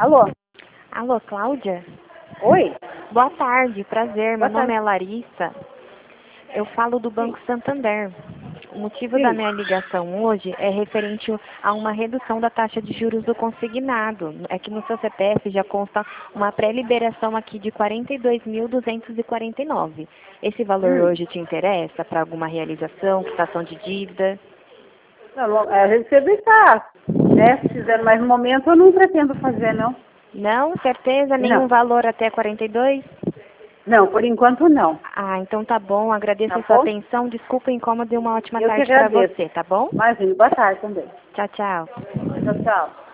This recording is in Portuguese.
Alô? Alô, Cláudia? Oi? Boa tarde, prazer. Meu Boa nome tarde. é Larissa. Eu falo do Banco Santander. O motivo da Sim. minha ligação hoje é referente a uma redução da taxa de juros do consignado. É que no seu CPF já consta uma pré-liberação aqui de 42.249. Esse valor Hum. hoje te interessa para alguma realização, quitação de dívida? Não, a gente evitar, né? Se fizer mais um momento, eu não pretendo fazer, não. Não, certeza? Nenhum Não. valor até 42? Não, por enquanto não. Ah, então tá bom. Agradeço Tá a sua bom? atenção. Desculpa o incômodo e uma ótima Eu que tarde para agradeço. você, tá bom? Imagina, boa tarde também. Tchau, tchau. Tchau, tchau.